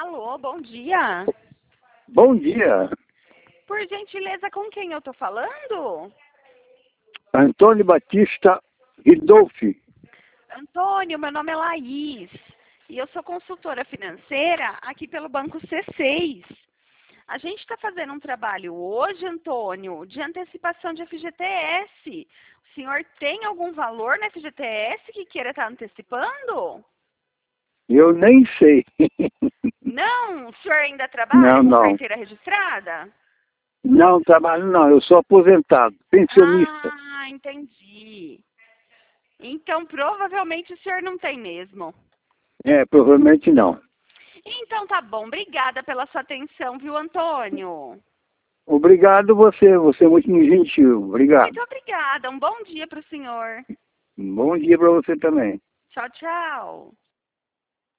Alô, bom dia. Bom dia, Por gentileza, com quem eu tô falando? Antônio Batista Ridolfi. Antônio, meu nome é Laís e eu sou consultora financeira aqui pelo Banco C6. A gente está fazendo um trabalho hoje, Antônio, de antecipação de FGTS. O senhor tem algum valor na FGTS que queira estar antecipando? Eu nem sei. Não? O senhor ainda trabalha Não, com não. carteira registrada? Não trabalho, não. Eu sou aposentado, pensionista. Ah, entendi. Então, provavelmente o senhor não tem mesmo. Provavelmente não. Então, tá bom. Obrigada pela sua atenção, viu, Antônio? Obrigado você é muito gentil. Obrigado. Muito obrigada. Um bom dia para o senhor. Bom dia para você também. Tchau, tchau.